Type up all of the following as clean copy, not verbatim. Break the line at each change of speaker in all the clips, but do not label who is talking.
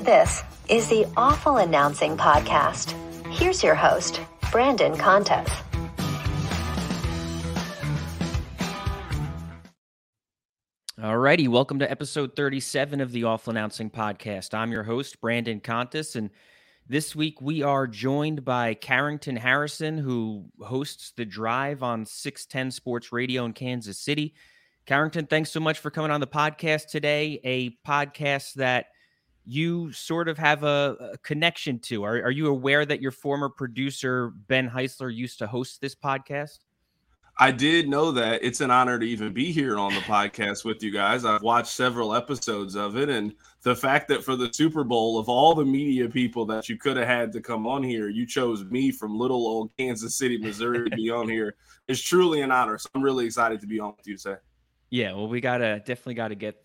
This is the Awful Announcing Podcast. Here's your host, Brandon Contes.
Alrighty, welcome to episode 37 of the Awful Announcing Podcast. I'm your host, Brandon Contes, and this week we are joined by Carrington Harrison, who hosts The Drive on 610 Sports Radio in Kansas City. Carrington, thanks so much for coming on the podcast today, a podcast that you sort of have a connection to. Are you aware that your former producer, Ben Heisler, used to host this podcast?
I did know that. It's an honor to even be here on the podcast with you guys. I've watched several episodes of it, and the fact that for the Super Bowl, of all the media people that you could have had to come on here, you chose me from little old Kansas City, Missouri to be on here is truly an honor. So I'm really excited to be on with you today.
Yeah, well, we definitely gotta get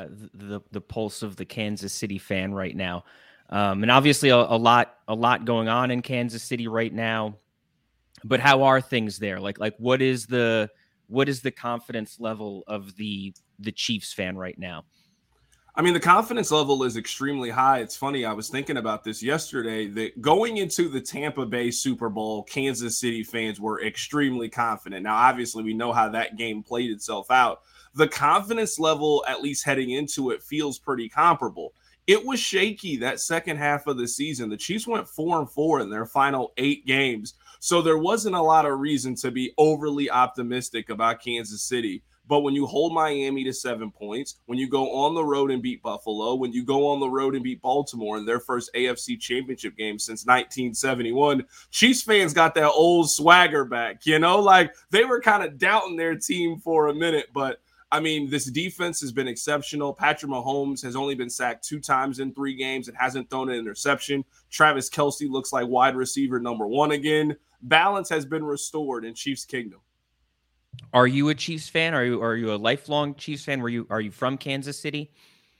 the pulse of the Kansas City fan right now, and obviously a lot going on in Kansas City right now. But how are things there? Like what is the confidence level of the Chiefs fan right now?
I mean, the confidence level is extremely high. It's funny, I was thinking about this yesterday, that going into the Tampa Bay Super Bowl, Kansas City fans were extremely confident. Now, obviously, we know how that game played itself out. The confidence level, at least heading into it, feels pretty comparable. It was shaky that second half of the season. The Chiefs went 4-4 in their final 8 games. So there wasn't a lot of reason to be overly optimistic about Kansas City. But when you hold Miami to 7 points, when you go on the road and beat Buffalo, when you go on the road and beat Baltimore in their first AFC championship game since 1971, Chiefs fans got that old swagger back. You know, like they were kind of doubting their team for a minute. But I mean, this defense has been exceptional. Patrick Mahomes has only been sacked 2 times in 3 games and hasn't thrown an interception. Travis Kelce looks like wide receiver number 1 again. Balance has been restored in Chiefs Kingdom.
Are you a Chiefs fan? Are you a lifelong Chiefs fan? Are you from Kansas City?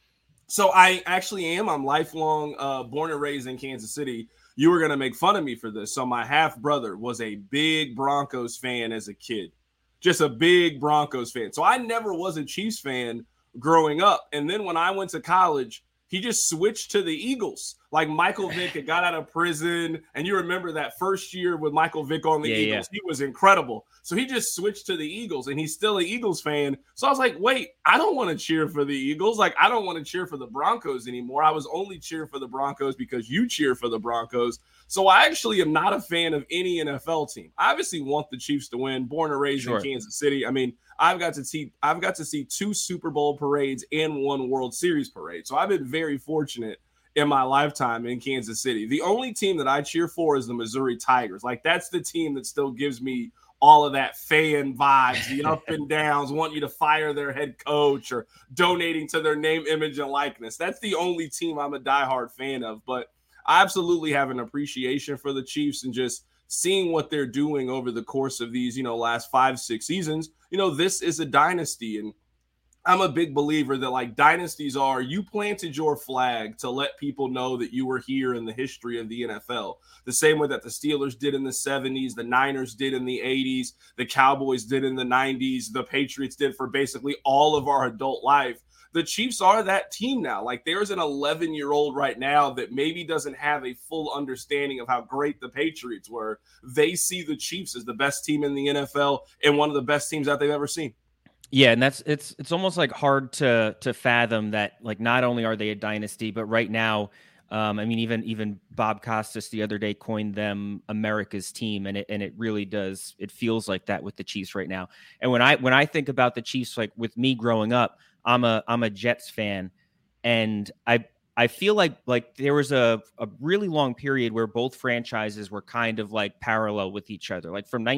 So I actually am. I'm lifelong, born and raised in Kansas City. You were going to make fun of me for this. So my half brother was a big Broncos fan as a kid. Just a big Broncos fan. So I never was a Chiefs fan growing up. And then when I went to college, he just switched to the Eagles. Like Michael Vick had got out of prison. And you remember that first year with Michael Vick on the Eagles. Yeah. He was incredible. So he just switched to the Eagles, and he's still an Eagles fan. So I was like, wait, I don't want to cheer for the Eagles. Like, I don't want to cheer for the Broncos anymore. I was only cheering for the Broncos because you cheer for the Broncos. So I actually am not a fan of any NFL team. I obviously want the Chiefs to win, born and raised in Kansas City. I mean, I've got to see 2 Super Bowl parades and 1 World Series parade. So I've been very fortunate in my lifetime in Kansas City. The only team that I cheer for is the Missouri Tigers. Like, that's the team that still gives me all of that fan vibes, the up and downs, want you to fire their head coach or donating to their name, image, and likeness. That's the only team I'm a diehard fan of. But I absolutely have an appreciation for the Chiefs and just seeing what they're doing over the course of these, last 5-6 seasons. This is a dynasty. And I'm a big believer that, like, dynasties are, you planted your flag to let people know that you were here in the history of the NFL. The same way that the Steelers did in the 70s, the Niners did in the 80s, the Cowboys did in the 90s, the Patriots did for basically all of our adult life. The Chiefs are that team now. Like, there's an 11-year-old right now that maybe doesn't have a full understanding of how great the Patriots were. They see the Chiefs as the best team in the NFL and one of the best teams that they've ever seen.
Yeah, and it's almost like hard to fathom that, like, not only are they a dynasty, but right now, I mean, even Bob Costas the other day coined them America's team, and it really does. It feels like that with the Chiefs right now. And when I think about the Chiefs, like with me growing up, I'm a Jets fan, and I feel like there was a really long period where both franchises were kind of like parallel with each other, like from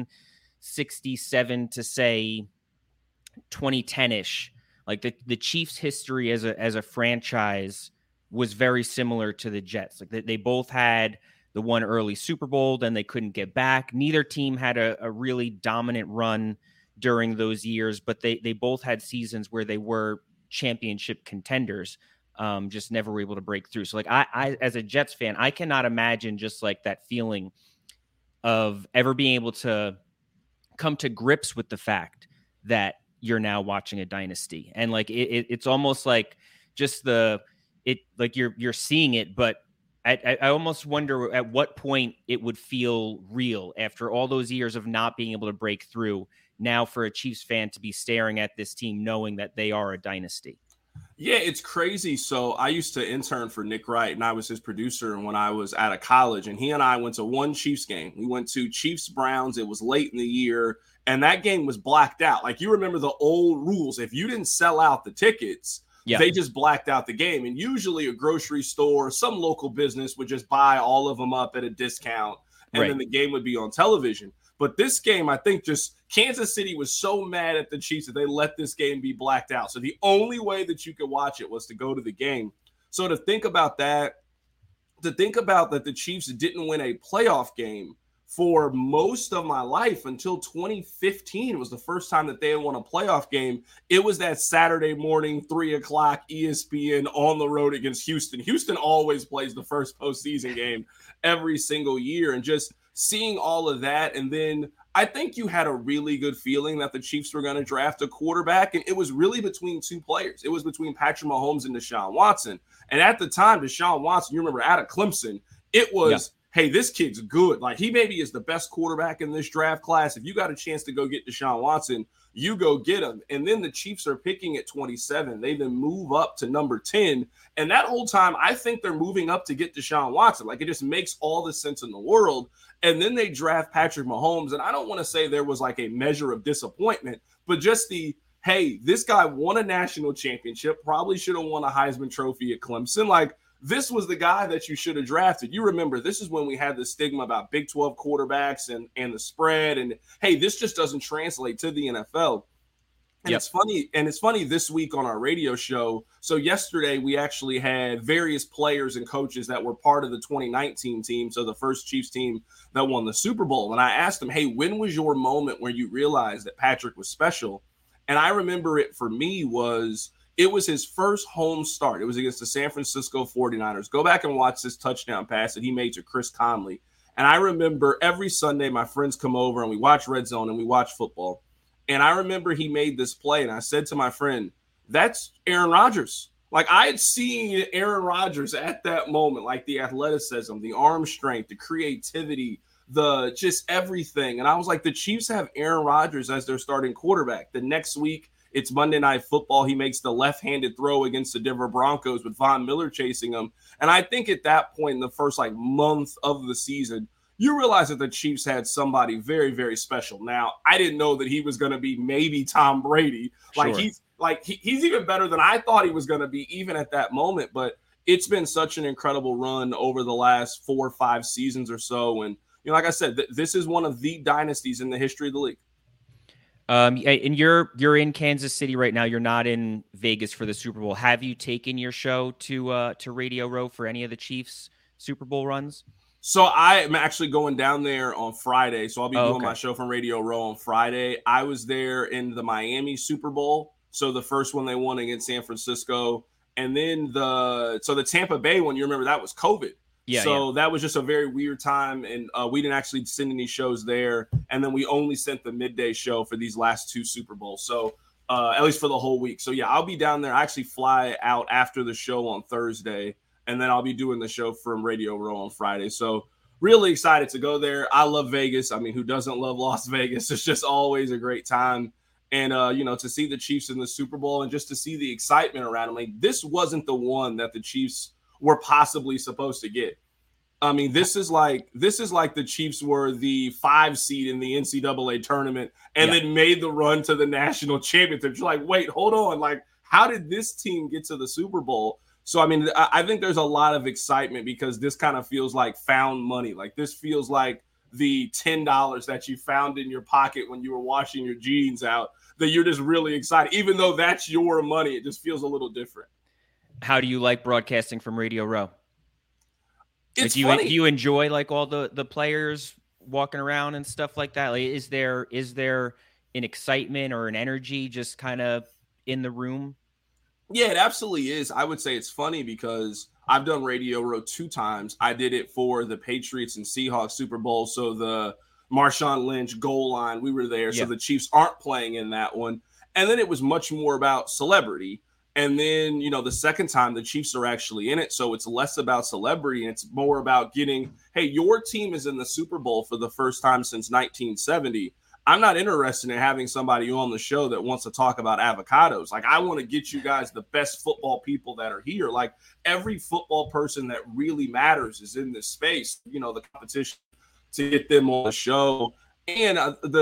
1967 to say 2010-ish. Like the Chiefs' history as a franchise was very similar to the Jets. Like they both had the one early Super Bowl, then they couldn't get back. Neither team had a really dominant run during those years, but they both had seasons where they were championship contenders, just never were able to break through. So like I as a Jets fan, I cannot imagine just like that feeling of ever being able to come to grips with the fact that you're now watching a dynasty. And like it's almost like just the it like you're seeing it, but I almost wonder at what point it would feel real after all those years of not being able to break through. Now for a Chiefs fan to be staring at this team knowing that they are a dynasty.
Yeah, it's crazy. So I used to intern for Nick Wright, and I was his producer when I was out of college. And he and I went to one Chiefs game. We went to Chiefs-Browns. It was late in the year, and that game was blacked out. Like, you remember the old rules. If you didn't sell out the tickets, they just blacked out the game. And usually a grocery store, some local business would just buy all of them up at a discount, and then the game would be on television. But this game, I think just Kansas City was so mad at the Chiefs that they let this game be blacked out. So the only way that you could watch it was to go to the game. So to think about that, that the Chiefs didn't win a playoff game for most of my life until 2015 was the first time that they had won a playoff game. It was that Saturday morning, 3:00 ESPN on the road against Houston. Houston always plays the first postseason game every single year, and just seeing all of that. And then I think you had a really good feeling that the Chiefs were going to draft a quarterback. And it was really between two players. It was between Patrick Mahomes and Deshaun Watson. And at the time, Deshaun Watson, you remember out of Clemson, it was, hey, this kid's good. Like, he maybe is the best quarterback in this draft class. If you got a chance to go get Deshaun Watson, you go get him. And then the Chiefs are picking at 27. They then move up to number 10. And that whole time, I think they're moving up to get Deshaun Watson. Like, it just makes all the sense in the world. And then they draft Patrick Mahomes. And I don't want to say there was like a measure of disappointment, but just the, hey, this guy won a national championship, probably should have won a Heisman Trophy at Clemson. Like, this was the guy that you should have drafted. You remember, this is when we had the stigma about Big 12 quarterbacks and the spread. And, hey, this just doesn't translate to the NFL. And it's funny this week on our radio show. So yesterday we actually had various players and coaches that were part of the 2019 team. So the first Chiefs team that won the Super Bowl. And I asked them, hey, when was your moment where you realized that Patrick was special? And I remember it for me it was his first home start. It was against the San Francisco 49ers. Go back and watch this touchdown pass that he made to Chris Conley. And I remember every Sunday my friends come over and we watch Red Zone and we watch football. And I remember he made this play, and I said to my friend, that's Aaron Rodgers. Like, I had seen Aaron Rodgers at that moment, like the athleticism, the arm strength, the creativity, the just everything. And I was like, the Chiefs have Aaron Rodgers as their starting quarterback. The next week, it's Monday Night Football. He makes the left-handed throw against the Denver Broncos with Von Miller chasing him. And I think at that point in the first month of the season, you realize that the Chiefs had somebody very, very special. Now, I didn't know that he was going to be maybe Tom Brady. Sure. He's even better than I thought he was going to be even at that moment. But it's been such an incredible run over the last 4 or 5 seasons or so. And, like I said, this is one of the dynasties in the history of the league.
And you're in Kansas City right now. You're not in Vegas for the Super Bowl. Have you taken your show to Radio Row for any of the Chiefs Super Bowl runs?
So I am actually going down there on Friday. So I'll be doing my show from Radio Row on Friday. I was there in the Miami Super Bowl. So the first one they won against San Francisco. And then the Tampa Bay one, you remember that was COVID. That was just a very weird time. And we didn't actually send any shows there. And then we only sent the midday show for these last 2 Super Bowls. So at least for the whole week. So yeah, I'll be down there. I actually fly out after the show on Thursday. And then I'll be doing the show from Radio Row on Friday. So really excited to go there. I love Vegas. I mean, who doesn't love Las Vegas? It's just always a great time. And, to see the Chiefs in the Super Bowl and just to see the excitement around them. Like, this wasn't the one that the Chiefs were possibly supposed to get. I mean, this is like the Chiefs were the 5 seed in the NCAA tournament and then made the run to the national championship. You're like, wait, hold on. Like, how did this team get to the Super Bowl? So, I mean, I think there's a lot of excitement because this kind of feels like found money. Like, this feels like the $10 that you found in your pocket when you were washing your jeans out, that you're just really excited. Even though that's your money, it just feels a little different.
How do you like broadcasting from Radio Row?
It's
funny. Do you enjoy like all the players walking around and stuff like that? Like, is there an excitement or an energy just kind of in the room?
Yeah, it absolutely is. I would say it's funny because I've done Radio Row 2 times. I did it for the Patriots and Seahawks Super Bowl. So the Marshawn Lynch goal line, we were there. So the Chiefs aren't playing in that one. And then it was much more about celebrity. And then, the second time the Chiefs are actually in it. So it's less about celebrity and it's more about getting, hey, your team is in the Super Bowl for the first time since 1970. I'm not interested in having somebody on the show that wants to talk about avocados. Like, I want to get you guys the best football people that are here. Like, every football person that really matters is in this space, the competition to get them on the show. And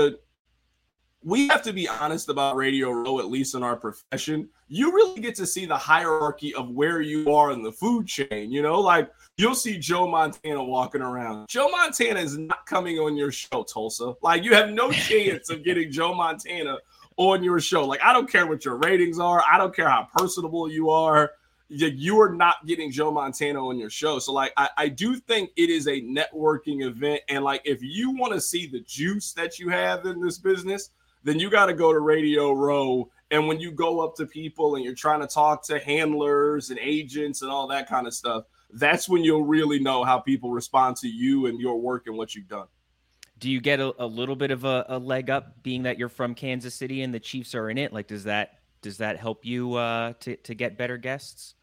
we have to be honest about Radio Row, at least in our profession. You really get to see the hierarchy of where you are in the food chain. Like, you'll see Joe Montana walking around. Joe Montana is not coming on your show, Tulsa. Like, you have no chance of getting Joe Montana on your show. Like, I don't care what your ratings are. I don't care how personable you are. You are not getting Joe Montana on your show. So, like, I do think it is a networking event. And, like, if you want to see the juice that you have in this business, then you got to go to Radio Row. And when you go up to people and you're trying to talk to handlers and agents and all that kind of stuff, that's when you'll really know how people respond to you and your work and what you've done.
Do you get a little bit of a leg up being that you're from Kansas City and the Chiefs are in it? Like, does that help you to get better guests?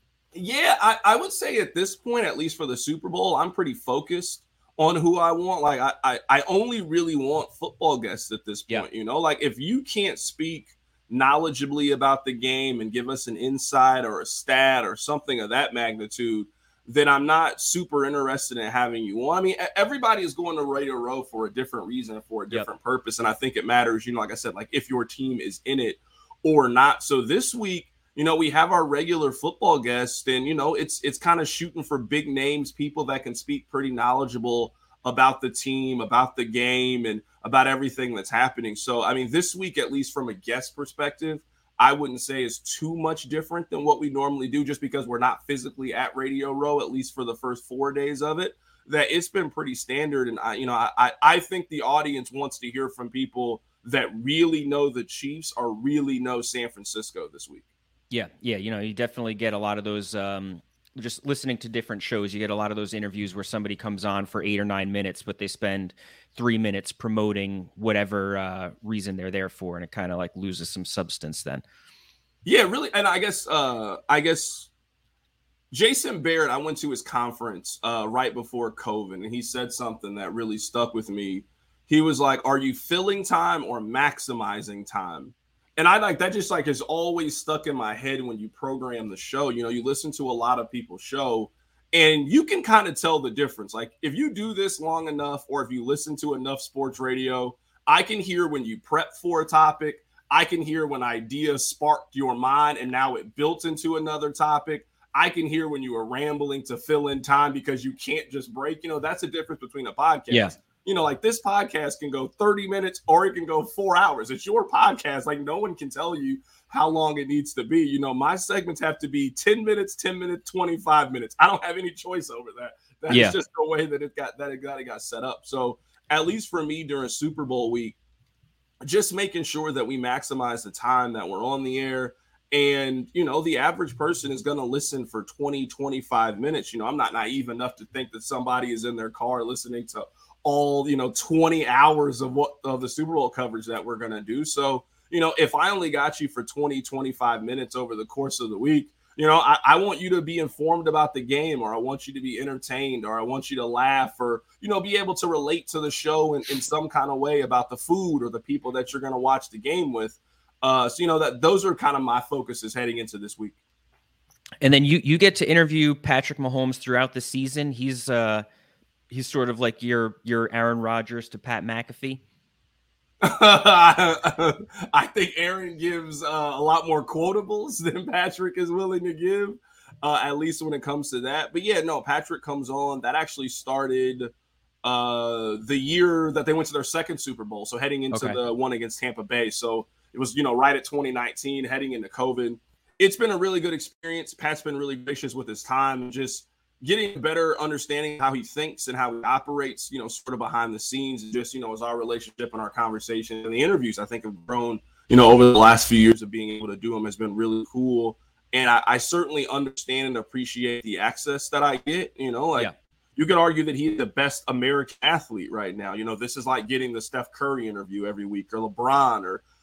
Yeah, I would say at this point, at least for the Super Bowl, I'm pretty focused on who I want. Like, I only really want football guests at this point.
Yeah.
Like, if you can't speak knowledgeably about the game and give us an insight or a stat or something of that magnitude, then I'm not super interested in having you on. I mean, everybody is going to Radio Row for a different reason, for a different purpose. And I think it matters, like I said, like if your team is in it or not. So this week, we have our regular football guests, and, it's kind of shooting for big names, people that can speak pretty knowledgeable about the team, about the game, and about everything that's happening. So, I mean, this week, at least from a guest perspective, I wouldn't say is too much different than what we normally do, just because we're not physically at Radio Row, at least for the first 4 days of it, that it's been pretty standard. And I think the audience wants to hear from people that really know the Chiefs or really know San Francisco this week.
Yeah. You definitely get a lot of those, just listening to different shows, you get a lot of those interviews where somebody comes on for 8 or 9 minutes, but they spend 3 minutes promoting whatever reason they're there for, and it kind of like loses some substance then.
Yeah, really. And I guess Jason Barrett, I went to his conference right before COVID, and he said something that really stuck with me. He was like, "Are you filling time or maximizing time?" And I like that, just like is always stuck in my head when you program the show. You listen to a lot of people's show and you can kind of tell the difference. Like, if you do this long enough, or if you listen to enough sports radio, I can hear when you prep for a topic. I can hear when ideas sparked your mind and now it built into another topic. I can hear when you were rambling to fill in time because you can't just break. That's the difference between a podcast.
Yeah.
Like, this podcast can go 30 minutes or it can go 4 hours. It's your podcast. Like, no one can tell you how long it needs to be. My segments have to be 10 minutes, 25 minutes. I don't have any choice over that. That's just the way that it got set up. So at least for me during Super Bowl week, just making sure that we maximize the time that we're on the air. And, the average person is going to listen for 20, 25 minutes. I'm not naive enough to think that somebody is in their car listening to all 20 hours of the Super Bowl coverage that we're going to do. So, if I only got you for 20, 25 minutes over the course of the week, I want you to be informed about the game, or I want you to be entertained, or I want you to laugh, or, be able to relate to the show in some kind of way about the food or the people that you're going to watch the game with. So, that those are kind of my focuses heading into this week.
And then you get to interview Patrick Mahomes throughout the season. He's sort of like your Aaron Rodgers to Pat McAfee.
I think Aaron gives a lot more quotables than Patrick is willing to give, at least when it comes to that. But yeah, no, Patrick comes on. That actually started the year that they went to their second Super Bowl. So heading into the one against Tampa Bay. So it was, right at 2019, heading into COVID. It's been a really good experience. Pat's been really gracious with his time, just getting a better understanding of how he thinks and how he operates, sort of behind the scenes. Just, as our relationship and our conversation and the interviews, I think, have grown, over the last few years of being able to do them has been really cool. And I certainly understand and appreciate the access that I get, You could argue that he's the best American athlete right now. This is like getting the Steph Curry interview every week, or LeBron, or,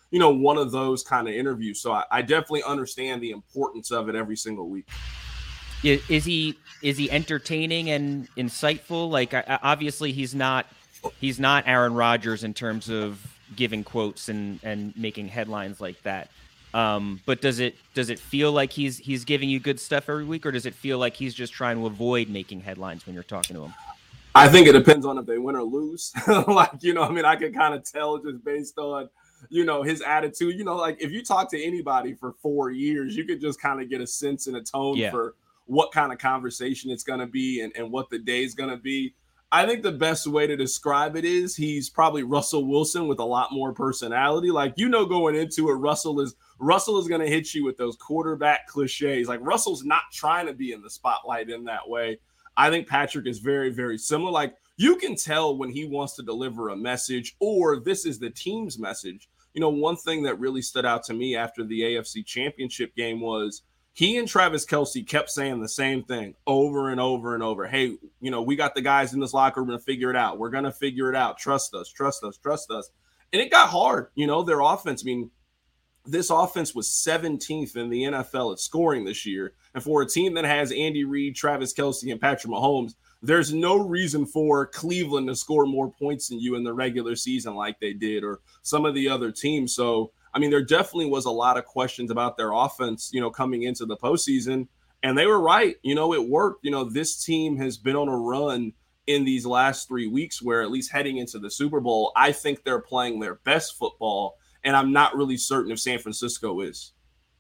one of those kind of interviews. So I definitely understand the importance of it every single week.
Is he entertaining and insightful? Like, obviously he's not Aaron Rodgers in terms of giving quotes and making headlines like that. But does it feel like he's giving you good stuff every week, or does it feel like he's just trying to avoid making headlines when you're talking to him?
I think it depends on if they win or lose. I can kind of tell just based on, his attitude. Like if you talk to anybody for 4 years, you could just kind of get a sense and a tone for what kind of conversation it's going to be and what the day is going to be. I think the best way to describe it is he's probably Russell Wilson with a lot more personality. Like, going into it, Russell is going to hit you with those quarterback cliches. Like Russell's not trying to be in the spotlight in that way. I think Patrick is very, very similar. Like you can tell when he wants to deliver a message or this is the team's message. One thing that really stood out to me after the AFC Championship game was he and Travis Kelce kept saying the same thing over and over and over. Hey, we got the guys in this locker room to figure it out. We're going to figure it out. Trust us, trust us, trust us. And it got hard. Their offense, this offense was 17th in the NFL at scoring this year. And for a team that has Andy Reid, Travis Kelce, and Patrick Mahomes, there's no reason for Cleveland to score more points than you in the regular season like they did or some of the other teams. So, there definitely was a lot of questions about their offense, coming into the postseason. And they were right. It worked. This team has been on a run in these last 3 weeks where at least heading into the Super Bowl, I think they're playing their best football. And I'm not really certain if San Francisco is.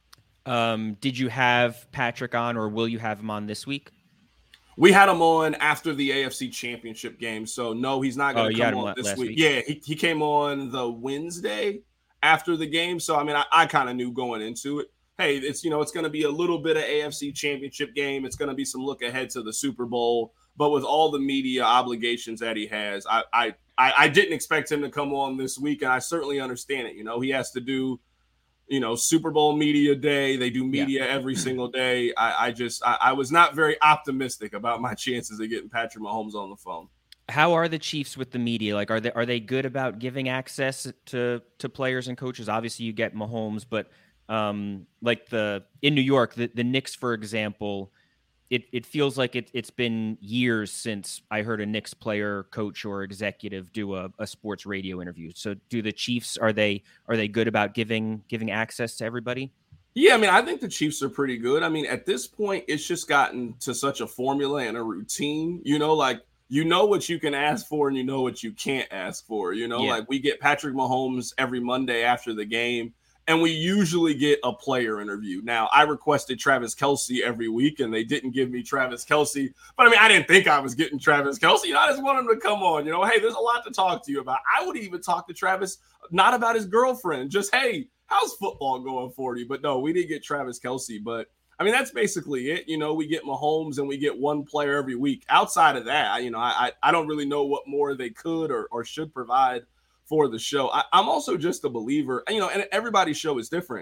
Did you have Patrick on or will you have him on this week?
We had him on after the AFC Championship game. So, no, he's not going to come on this week. Yeah, he came on the Wednesday after the game. So, I kind of knew going into it, hey, it's, it's going to be a little bit of AFC Championship game. It's going to be some look ahead to the Super Bowl. But with all the media obligations that he has, I didn't expect him to come on this week. And I certainly understand it. He has to do, Super Bowl media day. They do media every single day. I was not very optimistic about my chances of getting Patrick Mahomes on the phone.
How are the Chiefs with the media? Like, are they good about giving access to players and coaches? Obviously, you get Mahomes, but like in New York, the Knicks, for example, it feels like it's been years since I heard a Knicks player, coach, or executive do a sports radio interview. So, do the Chiefs are they good about giving access to everybody?
Yeah, I think the Chiefs are pretty good. At this point, it's just gotten to such a formula and a routine. What you can ask for and you know what you can't ask for. Like we get Patrick Mahomes every Monday after the game, and we usually get a player interview. Now, I requested Travis Kelce every week, and they didn't give me Travis Kelce. But, I didn't think I was getting Travis Kelce. I just want him to come on. Hey, there's a lot to talk to you about. I would even talk to Travis, not about his girlfriend, just, hey, how's football going for you? But, no, we didn't get Travis Kelce. But, that's basically it. We get Mahomes, and we get one player every week. Outside of that, I don't really know what more they could or should provide for the show. I'm also just a believer, and everybody's show is different.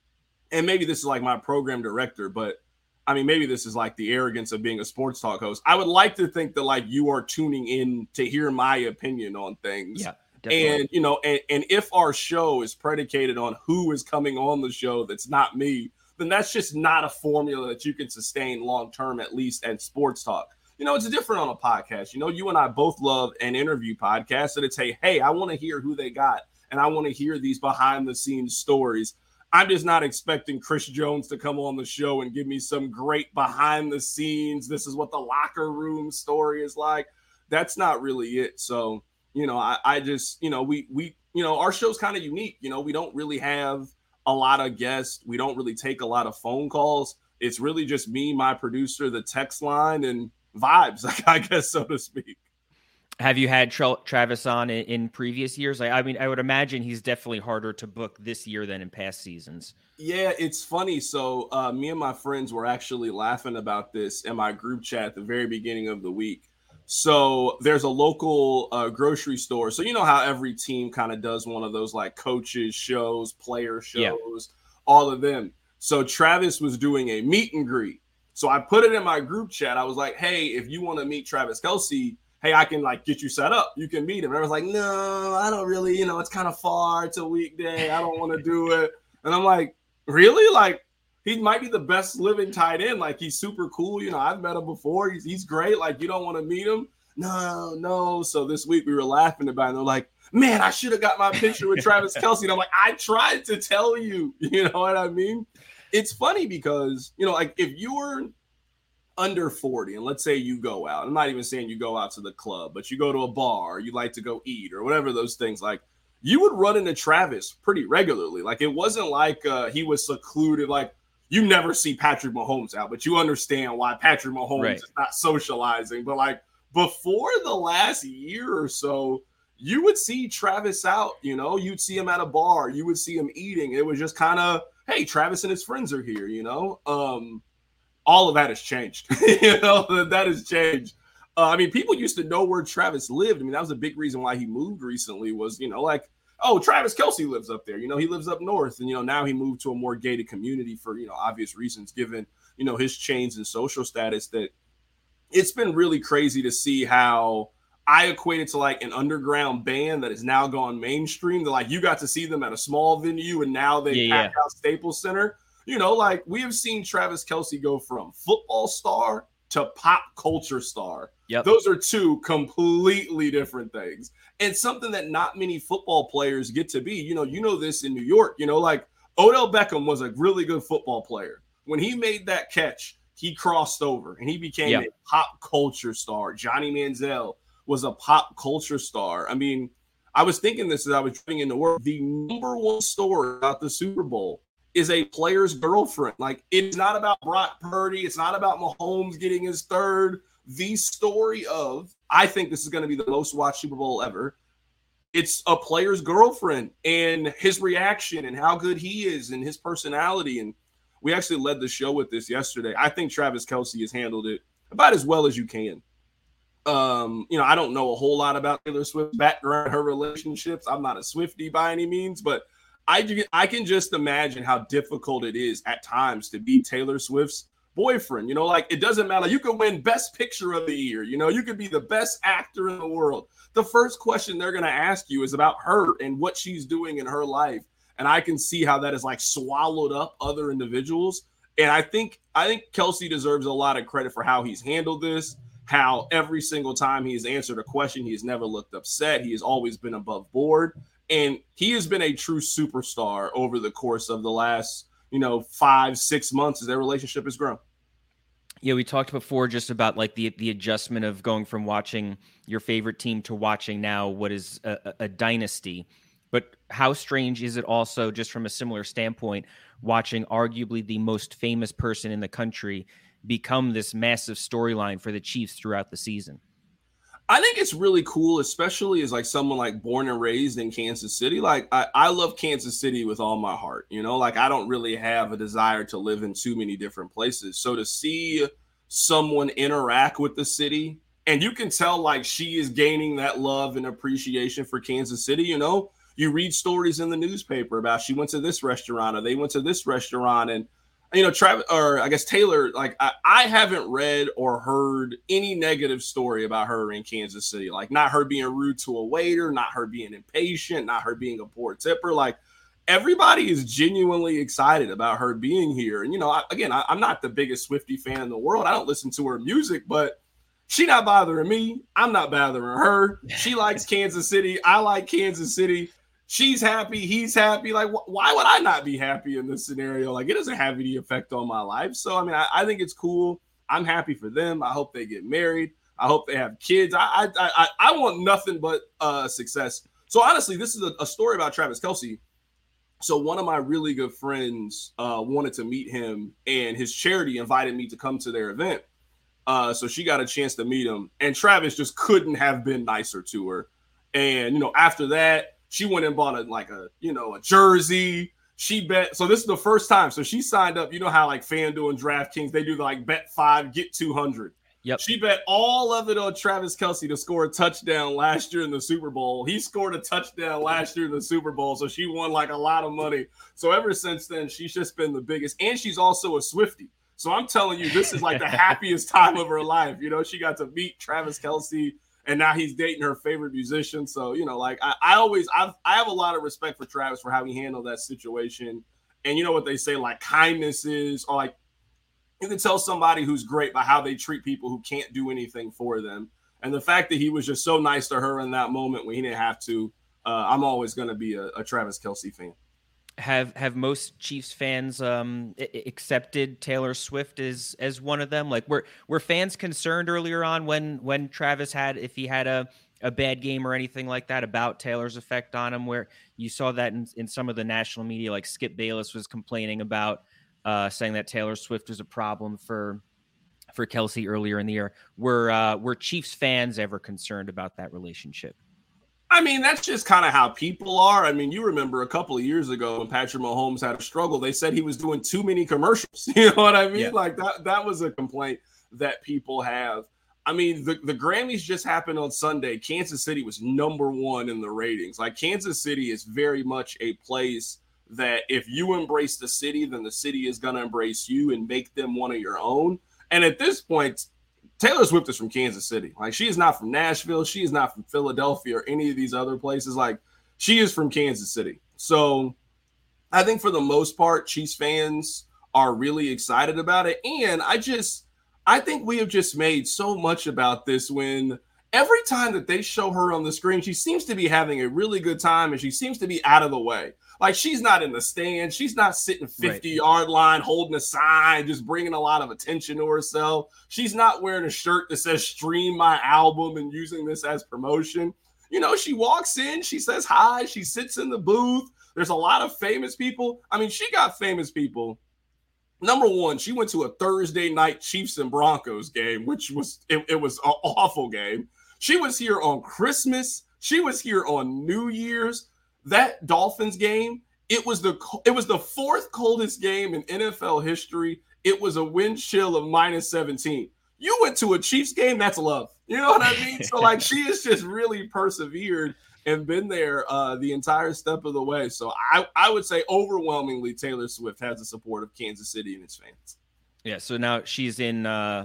And maybe this is like my program director, but maybe this is like the arrogance of being a sports talk host. I would like to think that like you are tuning in to hear my opinion on things.
Yeah, definitely.
And if our show is predicated on who is coming on the show that's not me, then that's just not a formula that you can sustain long-term, at least at sports talk. It's different on a podcast. You and I both love an interview podcast that it's, hey, I want to hear who they got, and I want to hear these behind-the-scenes stories. I'm just not expecting Chris Jones to come on the show and give me some great behind-the-scenes, this is what the locker room story is like. That's not really it. So, I just, we our show's kind of unique. We don't really have a lot of guests. We don't really take a lot of phone calls. It's really just me, my producer, the text line, and vibes, I guess, so to speak.
Have you had Travis on in previous years? I would imagine he's definitely harder to book this year than in past seasons.
Yeah, it's funny. So me and my friends were actually laughing about this in my group chat at the very beginning of the week. So there's a local grocery store. So you know how every team kind of does one of those like coaches shows, player shows, all of them. So Travis was doing a meet and greet. So I put it in my group chat. I was like, hey, if you want to meet Travis Kelce, hey, I can like get you set up. You can meet him. And I was like, no, I don't really, it's kind of far. It's a weekday. I don't want to do it. And I'm like, really? Like, he might be the best living tight end. Like, he's super cool. I've met him before. He's great. Like, you don't want to meet him? No. So this week we were laughing about it. And they're like, man, I should have got my picture with Travis Kelce. And I'm like, I tried to tell you. You know what I mean? It's funny because, like if you're under 40 and let's say you go out, I'm not even saying you go out to the club, but you go to a bar, or you like to go eat or whatever those things, like you would run into Travis pretty regularly. Like it wasn't like he was secluded. Like you never see Patrick Mahomes out, but you understand why Patrick Mahomes is not socializing. But like before the last year or so, you would see Travis out, you'd see him at a bar, you would see him eating. It was just kind of, hey, Travis and his friends are here, all of that has changed. That has changed. I mean, people used to know where Travis lived. I mean, that was a big reason why he moved recently was, like, oh, Travis Kelce lives up there. He lives up north. And, now he moved to a more gated community for, obvious reasons, given, his change in social status. That it's been really crazy to see how I equate it to like an underground band that has now gone mainstream. That like you got to see them at a small venue and now they pack out Staples Center. Like we have seen Travis Kelce go from football star to pop culture star.
Yep.
Those are two completely different things. And something that not many football players get to be. You know this in New York, like Odell Beckham was a really good football player. When he made that catch, he crossed over and he became a pop culture star. Johnny Manziel was a pop culture star. I mean, I was thinking this as I was putting into work. The number one story about the Super Bowl is a player's girlfriend. Like, it's not about Brock Purdy. It's not about Mahomes getting his third. The story of, I think this is going to be the most watched Super Bowl ever. It's a player's girlfriend and his reaction and how good he is and his personality. And we actually led the show with this yesterday. I think Travis Kelce has handled it about as well as you can. I don't know a whole lot about Taylor Swift's background, her relationships. I'm not a Swiftie by any means, but I can just imagine how difficult it is at times to be Taylor Swift's boyfriend. Like it doesn't matter. You could win Best Picture of the Year. You could be the best actor in the world. The first question they're going to ask you is about her and what she's doing in her life. And I can see how that is like swallowed up other individuals. And I think Kelce deserves a lot of credit for how he's handled this, how every single time he has answered a question, he has never looked upset. He has always been above board. And he has been a true superstar over the course of the last, 5-6 months as their relationship has grown.
Yeah, we talked before just about like the adjustment of going from watching your favorite team to watching now what is a dynasty. But how strange is it also, just from a similar standpoint, watching arguably the most famous person in the country become this massive storyline for the Chiefs throughout the season?
I think it's really cool, especially as like someone like born and raised in Kansas City. Like I love Kansas City with all my heart, like I don't really have a desire to live in too many different places. So to see someone interact with the city, and you can tell like she is gaining that love and appreciation for Kansas City, you read stories in the newspaper about she went to this restaurant or they went to this restaurant. And Travis, or I guess Taylor, like I haven't read or heard any negative story about her in Kansas City. Like not her being rude to a waiter, not her being impatient, not her being a poor tipper. Like everybody is genuinely excited about her being here. And, I'm not the biggest Swiftie fan in the world. I don't listen to her music, but she not bothering me. I'm not bothering her. She likes Kansas City. I like Kansas City. She's happy. He's happy. Like, why would I not be happy in this scenario? Like, it doesn't have any effect on my life. So, I mean, I think it's cool. I'm happy for them. I hope they get married. I hope they have kids. I want nothing but success. So, honestly, this is a story about Travis Kelce. So, one of my really good friends wanted to meet him, and his charity invited me to come to their event. So, she got a chance to meet him, and Travis just couldn't have been nicer to her. And, after that, she went and bought a jersey. She bet. So this is the first time. So she signed up. You know how like FanDuel and DraftKings, they do like bet 5, get 200.
Yep.
She bet all of it on Travis Kelce to score a touchdown last year in the Super Bowl. He scored a touchdown last year in the Super Bowl. So she won like a lot of money. So ever since then, she's just been the biggest. And she's also a Swiftie. So I'm telling you, this is like the happiest time of her life. She got to meet Travis Kelce and now he's dating her favorite musician. So, like I have a lot of respect for Travis for how he handled that situation. And you know what they say, like kindness is, or like you can tell somebody who's great by how they treat people who can't do anything for them. And the fact that he was just so nice to her in that moment when he didn't have to, I'm always going to be a Travis Kelce fan.
Have most Chiefs fans accepted Taylor Swift as one of them? Like, were fans concerned earlier on when Travis if he had a bad game or anything like that about Taylor's effect on him? Where you saw that in some of the national media, like Skip Bayless was complaining about, saying that Taylor Swift was a problem for Kelce earlier in the year. Were Chiefs fans ever concerned about that relationship?
I mean, that's just kind of how people are. I mean, you remember a couple of years ago when Patrick Mahomes had a struggle, they said he was doing too many commercials. You know what I mean?
Yeah.
Like that was a complaint that people have. I mean, the Grammys just happened on Sunday. Kansas City was #1 in the ratings. Like, Kansas City is very much a place that if you embrace the city, then the city is going to embrace you and make them one of your own. And at this point, Taylor Swift is from Kansas City. Like, she is not from Nashville. She is not from Philadelphia or any of these other places. Like, she is from Kansas City. So I think for the most part, Chiefs fans are really excited about it. And I think we have just made so much about this when every time that they show her on the screen, she seems to be having a really good time and she seems to be out of the way. Like, she's not in the stand. She's not sitting 50-yard line holding a sign, just bringing a lot of attention to herself. She's not wearing a shirt that says stream my album and using this as promotion. She walks in, she says hi, she sits in the booth. There's a lot of famous people. I mean, she got famous people. #1, she went to a Thursday night Chiefs and Broncos game, which was it was an awful game. She was here on Christmas. She was here on New Year's. That Dolphins game, it was the fourth coldest game in NFL history. It was a wind chill of -17. You went to a Chiefs game, that's love. You know what I mean? So, like, she has just really persevered and been there the entire step of the way. So I would say overwhelmingly Taylor Swift has the support of Kansas City and its fans.
Yeah, so now she's in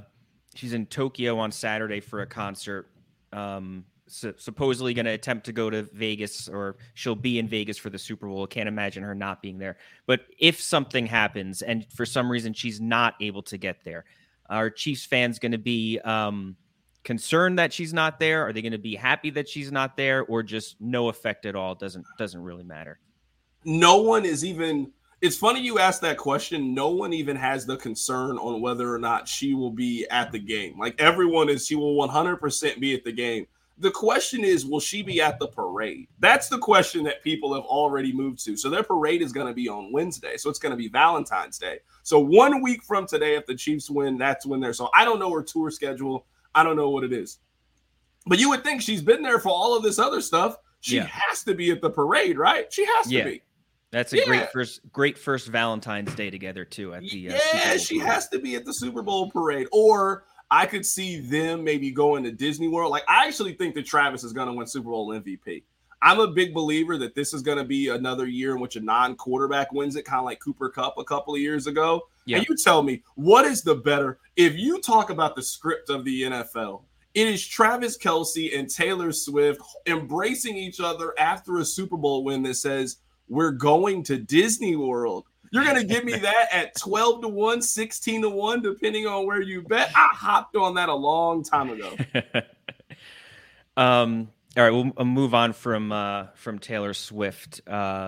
Tokyo on Saturday for a concert. Supposedly going to attempt to go to Vegas, or she'll be in Vegas for the Super Bowl. I can't imagine her not being there. But if something happens and for some reason she's not able to get there, are Chiefs fans going to be concerned that she's not there? Are they going to be happy that she's not there, or just no effect at all? Doesn't really matter.
No one is even. It's funny you asked that question. No one even has the concern on whether or not she will be at the game. Like, everyone is, she will 100% be at the game. The question is, will she be at the parade? That's the question that people have already moved to. So their parade is going to be on Wednesday. So it's going to be Valentine's Day. So 1 week from today, if the Chiefs win, that's when they're. So I don't know her tour schedule. I don't know what it is. But you would think she's been there for all of this other stuff. She has to be at the parade, right? She has to be.
That's a great first Valentine's Day together too. At the Super Bowl
she
parade.
has to be at the Super Bowl parade. Or I could see them maybe going to Disney World. Like, I actually think that Travis is going to win Super Bowl MVP. I'm a big believer that this is going to be another year in which a non-quarterback wins it, kind of like Cooper Kupp a couple of years ago. Yeah. And you tell me, what is the better? If you talk about the script of the NFL, it is Travis Kelce and Taylor Swift embracing each other after a Super Bowl win that says, we're going to Disney World. You're going to give me that at 12-1, 16-1, depending on where you bet. I hopped on that a long time ago.
All right, we'll move on from Taylor Swift.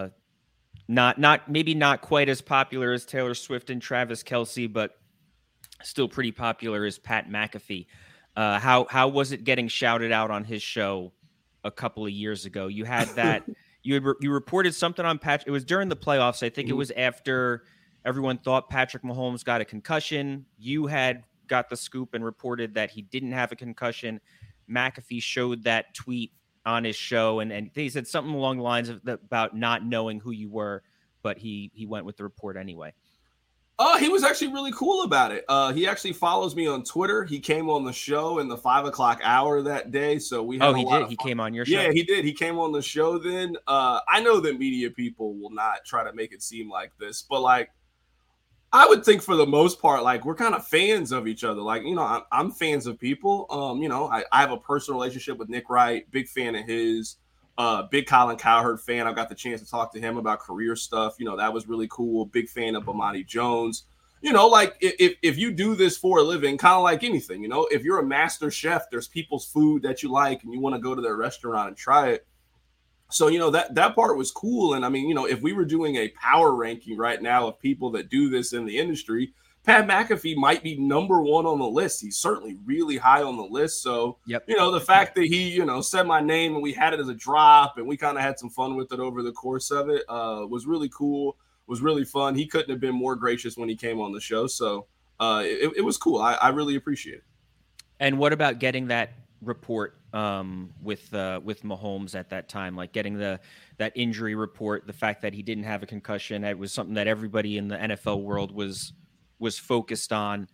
Maybe not quite as popular as Taylor Swift and Travis Kelce, but still pretty popular is Pat McAfee. How was it getting shouted out on his show a couple of years ago? You had that. You reported something on Patrick. It was during the playoffs. I think it was after everyone thought Patrick Mahomes got a concussion. You had got the scoop and reported that he didn't have a concussion. McAfee showed that tweet on his show, and he said something along the lines of about not knowing who you were, but he went with the report anyway.
He was actually really cool about it. He actually follows me on Twitter. He came on the show in the 5 o'clock hour that day. So we had
He came on your show?
Yeah, he did. He came on the show then. I know that media people will not try to make it seem like this, but like I would think for the most part, like we're kind of fans of each other. Like, I'm fans of people. I have a personal relationship with Nick Wright, big fan of his, big Colin Cowherd fan. I got the chance to talk to him about career stuff. That was really cool. Big fan of Amani Jones. Like if you do this for a living, kind of like anything, if you're a master chef, there's people's food that you like and you want to go to their restaurant and try it. So, that part was cool. And I mean, if we were doing a power ranking right now of people that do this in the industry, Pat McAfee might be number one on the list. He's certainly really high on the list. So,
yep.
The fact that he, said my name and we had it as a drop and we kind of had some fun with it over the course of it was really cool, was really fun. He couldn't have been more gracious when he came on the show. So it was cool. I really appreciate it.
And what about getting that report with Mahomes at that time, like getting that injury report, the fact that he didn't have a concussion? It was something that everybody in the NFL world was focused on.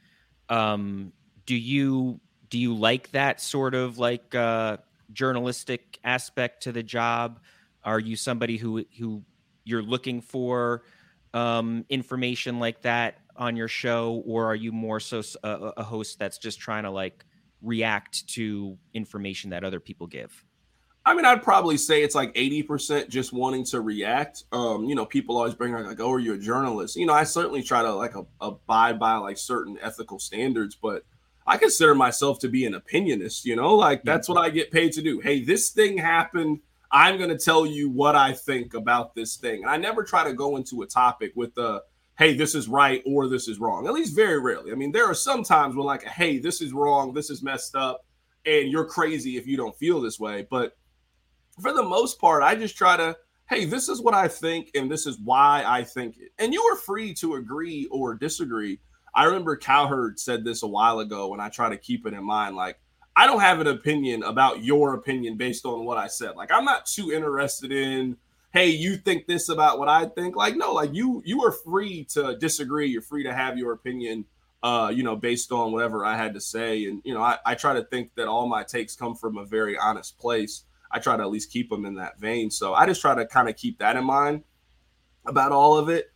Do you like that sort of like journalistic aspect to the job? Are you somebody who you're looking for information like that on your show, or are you more so a host that's just trying to like react to information that other people give?
I mean, I'd probably say it's like 80% just wanting to react. People always bring up like, oh, are you a journalist? I certainly try to like abide by like certain ethical standards, but I consider myself to be an opinionist, that's what I get paid to do. Hey, this thing happened. I'm going to tell you what I think about this thing. And I never try to go into a topic with hey, this is right or this is wrong, at least very rarely. I mean, there are some times when like, hey, this is wrong, this is messed up, and you're crazy if you don't feel this way. But for the most part, I just try to, hey, this is what I think, and this is why I think it. And you are free to agree or disagree. I remember Cowherd said this a while ago, and I try to keep it in mind. Like, I don't have an opinion about your opinion based on what I said. Like, I'm not too interested in, hey, you think this about what I think. Like, no, like you are free to disagree. You're free to have your opinion, based on whatever I had to say. And, I try to think that all my takes come from a very honest place. I try to at least keep them in that vein. So I just try to kind of keep that in mind about all of it.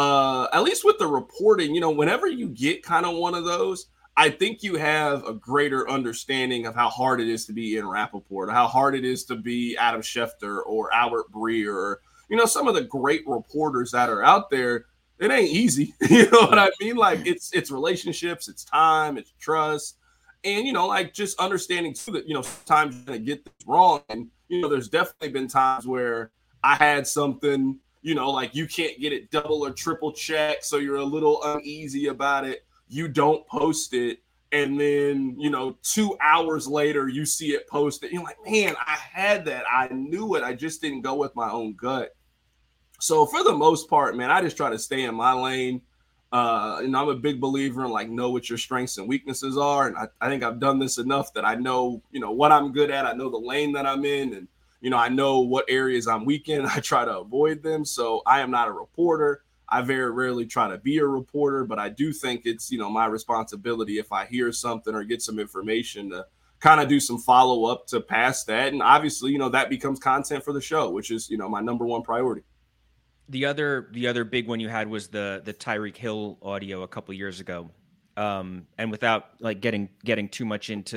At least with the reporting, whenever you get kind of one of those, I think you have a greater understanding of how hard it is to be Ian Rappaport, or how hard it is to be Adam Schefter or Albert Breer, or, some of the great reporters that are out there. It ain't easy. You know what I mean? Like it's relationships, it's time, it's trust. And, like just understanding too that, sometimes you're going to get this wrong. And, there's definitely been times where I had something, like you can't get it double or triple checked. So you're a little uneasy about it. You don't post it. And then, 2 hours later, you see it posted. You're like, man, I had that. I knew it. I just didn't go with my own gut. So for the most part, man, I just try to stay in my lane. And I'm a big believer in like, know what your strengths and weaknesses are. And I think I've done this enough that I know, what I'm good at. I know the lane that I'm in, and, I know what areas I'm weak in. I try to avoid them. So I am not a reporter. I very rarely try to be a reporter, but I do think it's, my responsibility if I hear something or get some information to kind of do some follow up to pass that. And obviously, that becomes content for the show, which is, my number one priority.
The other big one you had was the Tyreek Hill audio a couple years ago. And without like getting too much into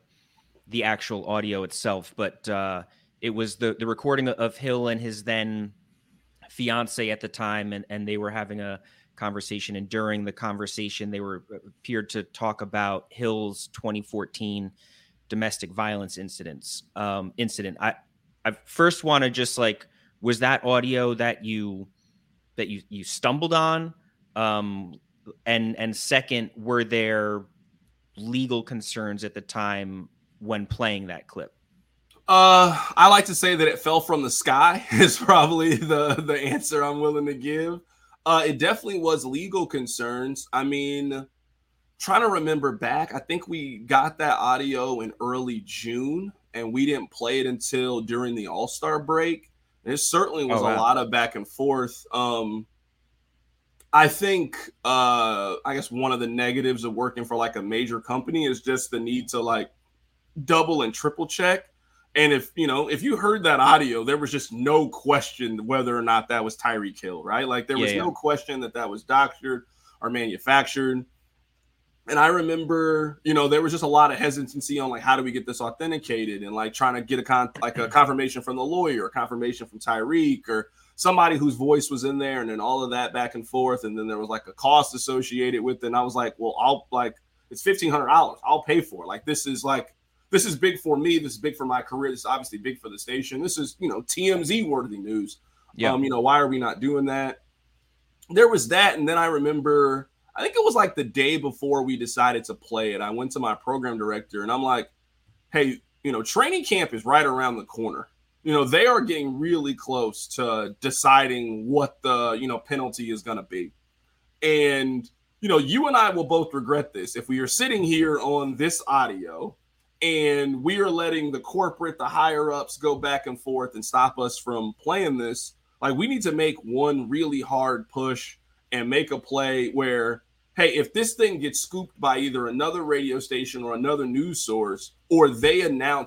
the actual audio itself, but it was the recording of Hill and his then fiance at the time, and they were having a conversation, and during the conversation they appeared to talk about Hill's 2014 domestic violence incident. I first want to just like, was that audio that you stumbled on? And second, were there legal concerns at the time when playing that clip?
I like to say that it fell from the sky is probably the answer I'm willing to give. It definitely was legal concerns. I mean, trying to remember back, I think we got that audio in early June, and we didn't play it until during the All-Star break. And it certainly was a lot of back and forth. I think, I guess one of the negatives of working for like a major company is just the need to like double and triple check. And if you heard that audio, there was just no question whether or not that was Tyreek Hill, right? Like there was no question that was doctored are manufactured. And I remember, there was just a lot of hesitancy on like, how do we get this authenticated, and like trying to get a confirmation from the lawyer, or confirmation from Tyreek, or somebody whose voice was in there, and then all of that back and forth. And then there was like a cost associated with it. And I was like, well, it's $1,500. I'll pay for it. Like, this is big for me. This is big for my career. This is obviously big for the station. This is, TMZ worthy news. Yeah. Why are we not doing that? There was that. And then I remember, I think it was like the day before we decided to play it, I went to my program director and I'm like, hey, training camp is right around the corner. They are getting really close to deciding what the, penalty is going to be. And, you and I will both regret this if we are sitting here on this audio and we are letting the corporate, the higher ups go back and forth and stop us from playing this. Like, we need to make one really hard push and make a play where, hey, if this thing gets scooped by either another radio station or another news source, or the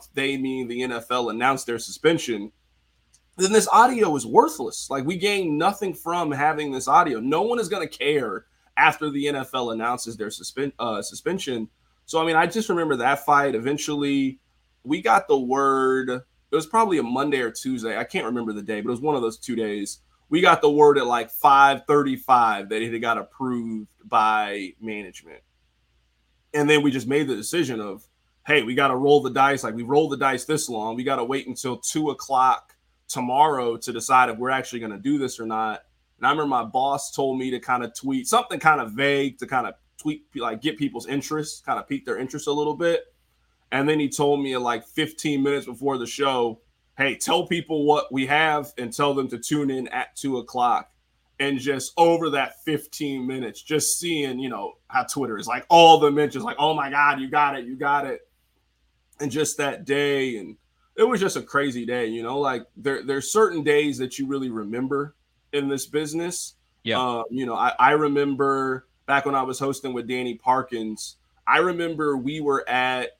NFL announced their suspension, then this audio is worthless. Like, we gain nothing from having this audio. No one is going to care after the NFL announces their suspension. So, I just remember that fight. Eventually, we got the word. It was probably a Monday or Tuesday. I can't remember the day, but it was one of those 2 days. We got the word at like 5:35 that it had got approved by management. And then we just made the decision of, hey, we got to roll the dice. Like, we rolled the dice this long. We got to wait until 2:00 tomorrow to decide if we're actually going to do this or not. And I remember my boss told me to kind of tweet something kind of vague to kind of tweet, like get people's interest, kind of pique their interest a little bit. And then he told me at like 15 minutes before the show, hey, tell people what we have and tell them to tune in at 2:00. And just over that 15 minutes, just seeing, how Twitter is like all the mentions, like, oh my God, you got it. And just that day. And it was just a crazy day, like there's certain days that you really remember in this business. Yeah. I remember back when I was hosting with Danny Parkins, I remember we were at,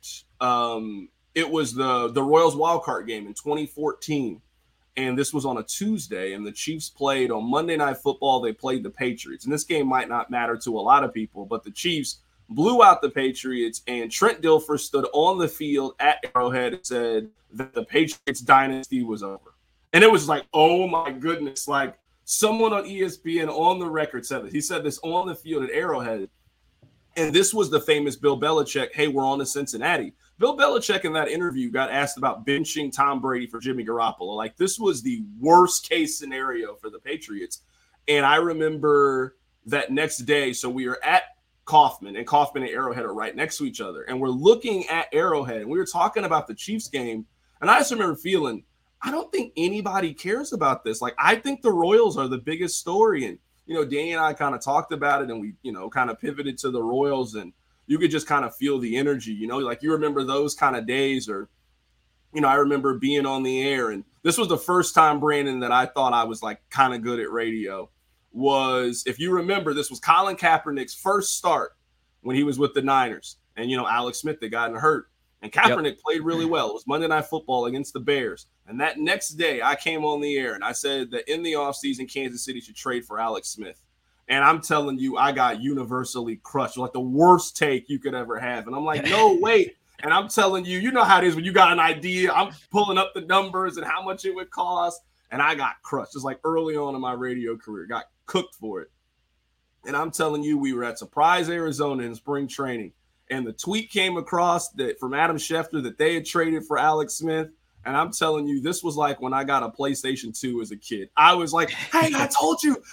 it was the Royals wildcard game in 2014. And this was on a Tuesday, and the Chiefs played on Monday Night Football. They played the Patriots. And this game might not matter to a lot of people, but the Chiefs blew out the Patriots, and Trent Dilfer stood on the field at Arrowhead and said that the Patriots dynasty was over. And it was like, oh my goodness, like someone on ESPN on the record said this. He said this on the field at Arrowhead. And this was the famous Bill Belichick, hey, we're on to Cincinnati. Bill Belichick in that interview got asked about benching Tom Brady for Jimmy Garoppolo. Like, this was the worst case scenario for the Patriots. And I remember that next day, so we were at Kauffman, and Kauffman and Arrowhead are right next to each other. And we're looking at Arrowhead, and we were talking about the Chiefs game. And I just remember feeling, I don't think anybody cares about this. Like, I think the Royals are the biggest story. And, Danny and I kind of talked about it, and we, kind of pivoted to the Royals, and you could just kind of feel the energy, like you remember those kind of days. Or, I remember being on the air, and this was the first time, Brandon, that I thought I was like kind of good at radio. Was, if you remember, this was Colin Kaepernick's first start when he was with the Niners, and Alex Smith had gotten hurt, and Kaepernick played really well. It was Monday Night Football against the Bears, and that next day I came on the air and I said that in the offseason Kansas City should trade for Alex Smith. And I'm telling you, I got universally crushed, like the worst take you could ever have. And I'm like, no, wait. And I'm telling you, you know how it is when you got an idea. I'm pulling up the numbers and how much it would cost. And I got crushed. Just like early on in my radio career, got cooked for it. And I'm telling you, we were at Surprise, Arizona in spring training. And the tweet came across that from Adam Schefter that they had traded for Alex Smith. And I'm telling you, this was like when I got a PlayStation 2 as a kid. I was like, hey, I told you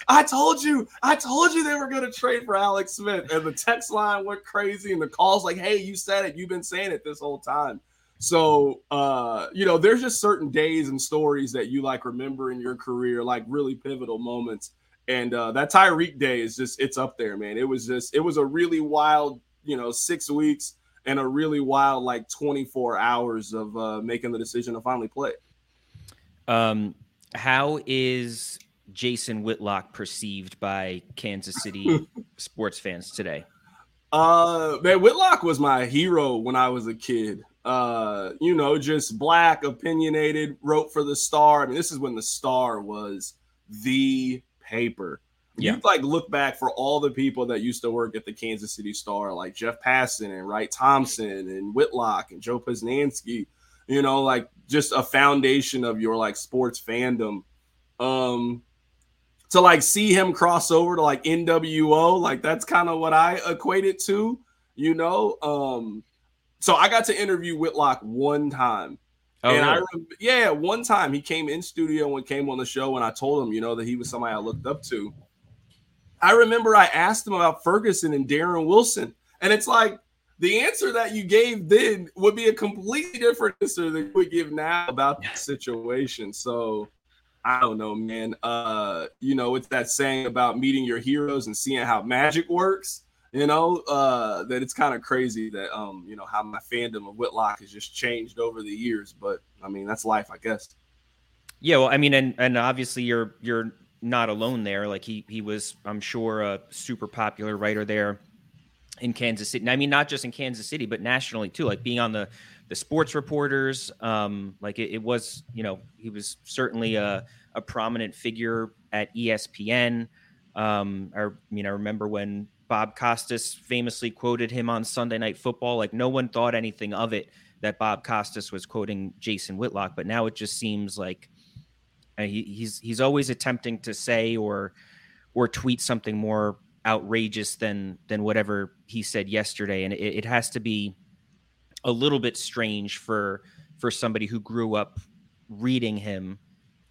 they were going to trade for Alex Smith. And the text line went crazy. And the calls like, hey, you said it. You've been saying it this whole time. So, there's just certain days and stories that you like remember in your career, like really pivotal moments. And that Tyreek day is just, it's up there, man. It was a really wild, 6 weeks. And a really wild, like 24 hours of making the decision to finally play.
How is Jason Whitlock perceived by Kansas City sports fans today?
Man, Whitlock was my hero when I was a kid. Just black, opinionated, wrote for the Star. I mean, this is when the Star was the paper.
Yeah.
You like look back for all the people that used to work at the Kansas City Star, like Jeff Passan and Wright Thompson and Whitlock and Joe Poznansky, you know, like just a foundation of your like sports fandom. To like see him cross over to like NWO, like that's kind of what I equate it to, you know. So I got to interview Whitlock one time.
Oh,
and
really?
One time he came in studio and came on the show, and I told him, you know, that he was somebody I looked up to. I remember I asked him about Ferguson and Darren Wilson, and it's like the answer that you gave then would be a completely different answer than you would give now about the situation. So I don't know, man. You know, it's that saying about meeting your heroes and seeing how magic works. You know, that it's kind of crazy that you know, how my fandom of Whitlock has just changed over the years. But I mean, that's life, I guess.
Yeah, well, I mean, and obviously you're not alone there. Like he was, I'm sure, a super popular writer there in Kansas City. And I mean, not just in Kansas City, but nationally too. Like being on the sports reporters. Like it was, you know, he was certainly a prominent figure at ESPN. I mean, I remember when Bob Costas famously quoted him on Sunday Night Football. Like no one thought anything of it that Bob Costas was quoting Jason Whitlock, but now it just seems like he's always attempting to say or tweet something more outrageous than whatever he said yesterday, and it has to be a little bit strange for somebody who grew up reading him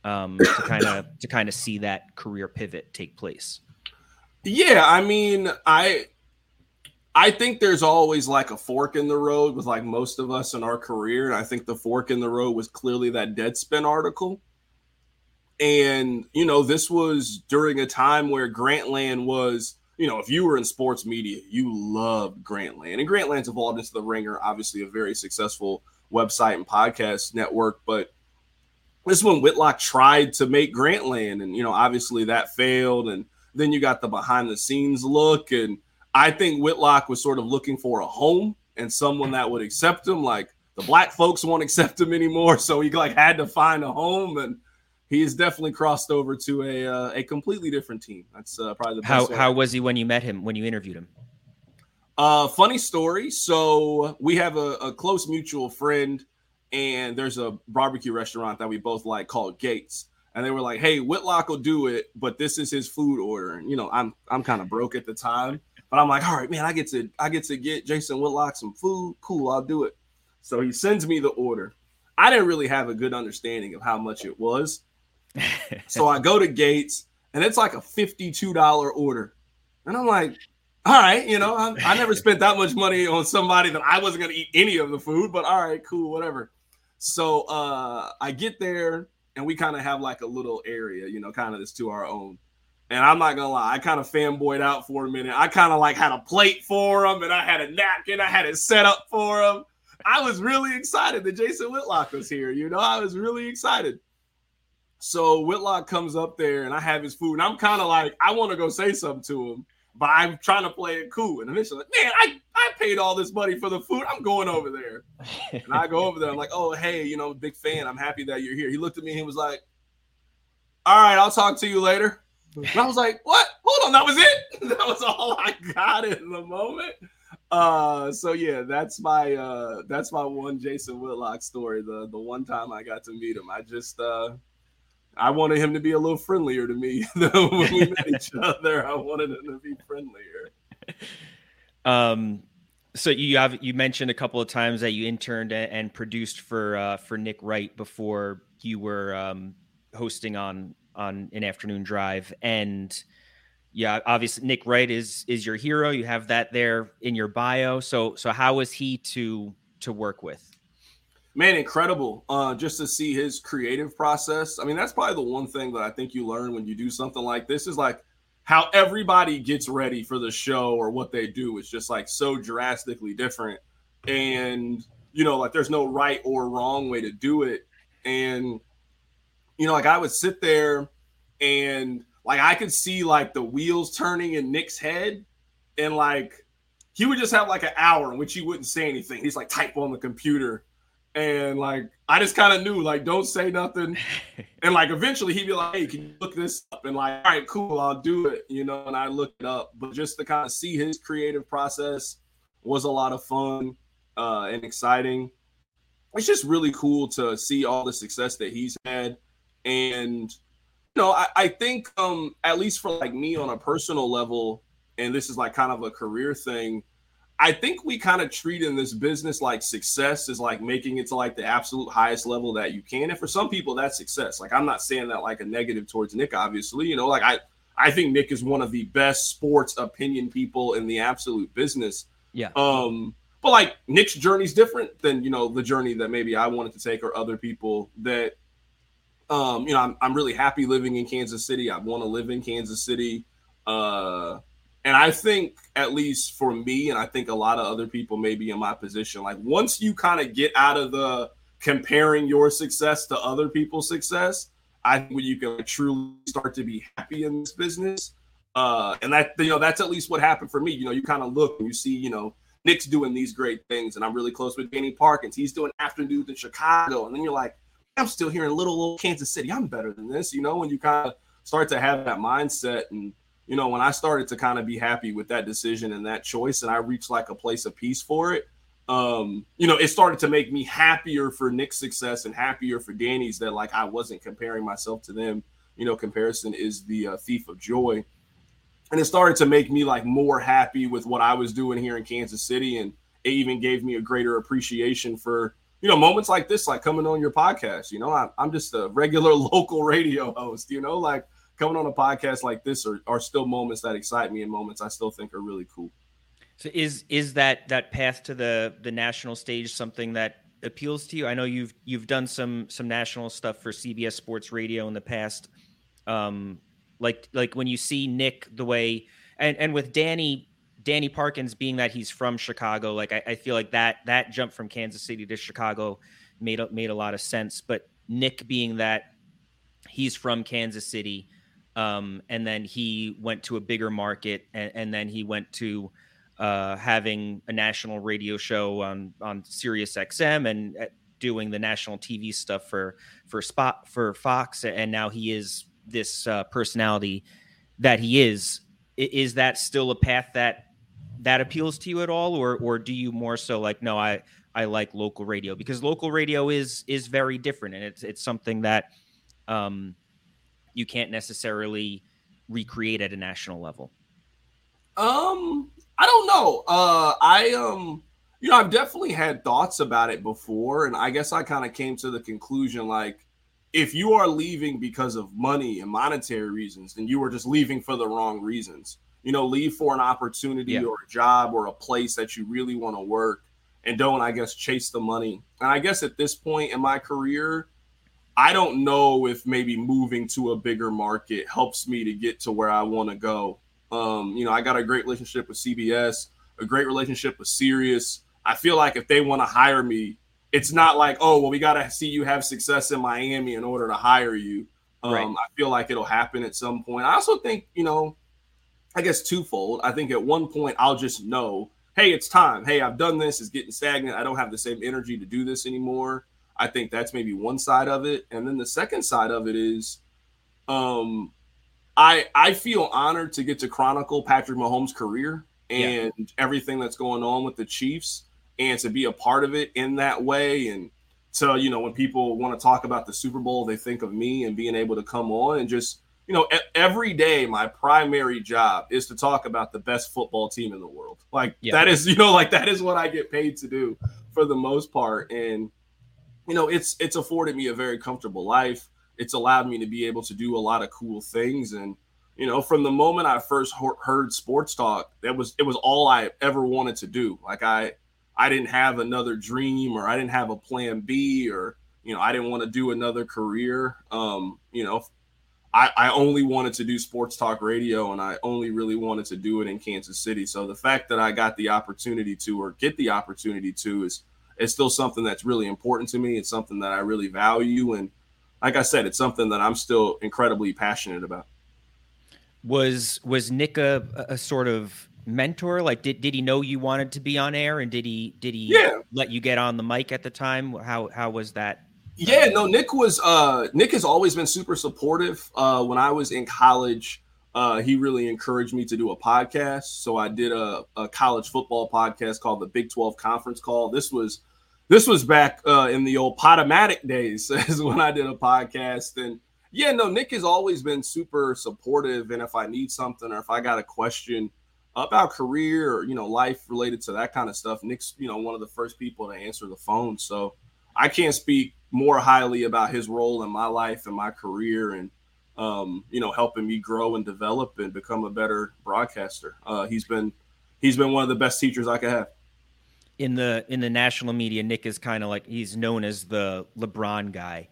to kind of see that career pivot take place.
Yeah, I mean, I think there's always like a fork in the road with like most of us in our career, and I think the fork in the road was clearly that Deadspin article. And, you know, this was during a time where Grantland was, you know, if you were in sports media, you loved Grantland. And Grantland's evolved into The Ringer, obviously a very successful website and podcast network. But this is when Whitlock tried to make Grantland. And, you know, obviously that failed. And then you got the behind the scenes look. And I think Whitlock was sort of looking for a home and someone that would accept him. Like the black folks won't accept him anymore. So he like had to find a home, and he's definitely crossed over to a completely different team. That's probably the best.
How was he when you met him, when you interviewed him?
Funny story. So we have a close mutual friend, and there's a barbecue restaurant that we both like called Gates. And they were like, "Hey, Whitlock will do it, but this is his food order." And you know, I'm kind of broke at the time, but I'm like, "All right, man, I get to get Jason Whitlock some food. Cool, I'll do it." So he sends me the order. I didn't really have a good understanding of how much it was. So I go to Gates, and it's like a $52 order. And I'm like, all right, you know, I never spent that much money on somebody that I wasn't going to eat any of the food, but all right, cool, whatever. So I get there, and we kind of have like a little area, you know, kind of this to our own. And I'm not going to lie, I kind of fanboyed out for a minute. I kind of like had a plate for him, and I had a napkin. I had it set up for him. I was really excited that Jason Whitlock was here, you know, I was really excited. So Whitlock comes up there, and I have his food, and I'm kind of like, I want to go say something to him, but I'm trying to play it cool. And initially, like, man, I paid all this money for the food. I'm going over there. And I go over there. I'm like, oh, hey, you know, big fan. I'm happy that you're here. He looked at me and he was like, all right, I'll talk to you later. And I was like, what? Hold on, that was it? That was all I got in the moment. So yeah, that's my one Jason Whitlock story. The one time I got to meet him, I wanted him to be a little friendlier to me when we met each other. I wanted him to be friendlier.
So you mentioned a couple of times that you interned and produced for Nick Wright before you were hosting on an afternoon drive. And yeah, obviously Nick Wright is your hero. You have that there in your bio. So how was he to work with?
Man, incredible. Just to see his creative process. I mean, that's probably the one thing that I think you learn when you do something like this is like how everybody gets ready for the show or what they do is just like so drastically different. And, you know, like there's no right or wrong way to do it. And, you know, like I would sit there and like I could see like the wheels turning in Nick's head, and like he would just have like an hour in which he wouldn't say anything. He's like type on the computer. And like, I just kind of knew, like, don't say nothing. And like, eventually he'd be like, hey, can you look this up? And like, all right, cool, I'll do it, you know, and I looked it up. But just to kind of see his creative process was a lot of fun and exciting. It's just really cool to see all the success that he's had. And, you know, I think at least for like me on a personal level, and this is like kind of a career thing, I think we kind of treat in this business like success is like making it to like the absolute highest level that you can. And for some people, that's success. Like, I'm not saying that like a negative towards Nick, obviously, you know, like I think Nick is one of the best sports opinion people in the absolute business.
Yeah.
But like Nick's journey is different than, you know, the journey that maybe I wanted to take or other people that, you know, I'm really happy living in Kansas City. I want to live in Kansas City. And I think, at least for me, and I think a lot of other people maybe in my position, like once you kind of get out of the comparing your success to other people's success, I think when you can like truly start to be happy in this business. And that, you know, that's at least what happened for me. You know, you kind of look and you see, you know, Nick's doing these great things, and I'm really close with Danny Parkins. He's doing afternoons in Chicago. And then you're like, I'm still here in little old Kansas City. I'm better than this, you know, when you kind of start to have that mindset. And you know, when I started to kind of be happy with that decision and that choice, and I reached like a place of peace for it, you know, it started to make me happier for Nick's success and happier for Danny's, that like I wasn't comparing myself to them. You know, comparison is the thief of joy. And it started to make me like more happy with what I was doing here in Kansas City. And it even gave me a greater appreciation for, you know, moments like this, like coming on your podcast. You know, I'm just a regular local radio host, you know, like coming on a podcast like this are still moments that excite me and moments I still think are really cool.
So is that path to the national stage something that appeals to you? I know you've done some national stuff for CBS Sports Radio in the past. Like when you see Nick the way and with Danny Parkins being that he's from Chicago, like I feel like that jump from Kansas City to Chicago made a lot of sense. But Nick being that he's from Kansas City, and then he went to a bigger market, and then he went to having a national radio show on Sirius XM and doing the national TV stuff for Fox, and now he is this personality that he is. Is that still a path that appeals to you at all, or do you more so like, no, I like local radio? Because local radio is very different, and it's something that you can't necessarily recreate at a national level.
I don't know. You know, I've definitely had thoughts about it before, and I guess I kind of came to the conclusion, like, if you are leaving because of money and monetary reasons, then you are just leaving for the wrong reasons. You know, leave for an opportunity or a job or a place that you really want to work, and don't, I guess, chase the money. And I guess at this point in my career, I don't know if maybe moving to a bigger market helps me to get to where I want to go. You know, I got a great relationship with CBS, a great relationship with Sirius. I feel like if they want to hire me, it's not like, oh, well, we got to see you have success in Miami in order to hire you. Right. I feel like it'll happen at some point. I also think, you know, I guess twofold. I think at one point I'll just know, hey, it's time. Hey, I've done this. It's getting stagnant. I don't have the same energy to do this anymore. I think that's maybe one side of it. And then the second side of it is I feel honored to get to chronicle Patrick Mahomes' career and everything that's going on with the Chiefs, and to be a part of it in that way. And so, you know, when people want to talk about the Super Bowl, they think of me and being able to come on and just, you know, every day my primary job is to talk about the best football team in the world. Like that is, you know, like that is what I get paid to do for the most part. And, you know, it's afforded me a very comfortable life. It's allowed me to be able to do a lot of cool things. And, you know, from the moment I first heard sports talk, it was all I ever wanted to do. Like I didn't have another dream, or I didn't have a plan B, or, you know, I didn't want to do another career. You know, I only wanted to do sports talk radio, and I only really wanted to do it in Kansas City. So the fact that I got the opportunity to, or get the opportunity to, is still something that's really important to me. It's something that I really value. And like I said, it's something that I'm still incredibly passionate about.
Was Nick a sort of mentor? Like, did he know you wanted to be on air, and did he let you get on the mic at the time? How was that?
Yeah, no, Nick has always been super supportive. When I was in college, he really encouraged me to do a podcast. So I did a college football podcast called the Big 12 Conference Call. This was back in the old Podomatic days is when I did a podcast. And yeah, no, Nick has always been super supportive. And if I need something or if I got a question about career or, life related to that kind of stuff, Nick's, one of the first people to answer the phone. So I can't speak more highly about his role in my life and my career and, helping me grow and develop and become a better broadcaster. He's been one of the best teachers I could have.
In the national media, Nick is kind of like, he's known as the LeBron guy.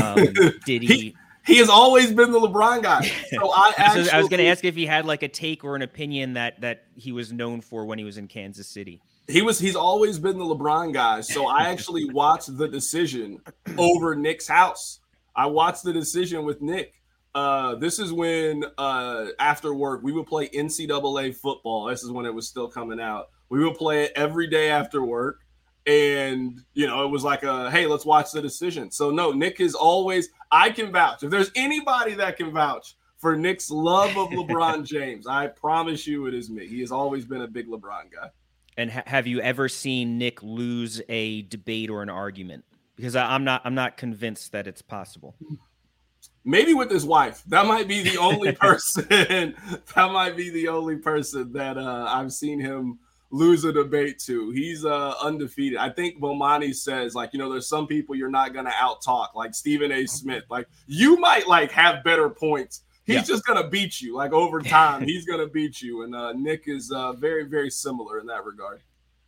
Did he?
He has always been the LeBron guy. So I
was going to ask if he had like a take or an opinion that he was known for when he was in Kansas City.
He's always been the LeBron guy. So I actually watched The Decision over Nick's house. I watched The Decision with Nick. This is when after work we would play NCAA football. This is when it was still coming out. We would play it every day after work. And, it was like, hey, let's watch The Decision. So, no, Nick is always – I can vouch. If there's anybody that can vouch for Nick's love of LeBron James, I promise you it is me. He has always been a big LeBron guy.
And have you ever seen Nick lose a debate or an argument? Because I'm not convinced that it's possible.
Maybe with his wife. That might be the only person. That might be the only person that I've seen him lose a debate to. He's undefeated. I think Bomani says, there's some people you're not going to out-talk, like Stephen A. Smith. Like, you might, have better points. He's just going to beat you. Like, over time, he's going to beat you. And Nick is very, very similar in that regard.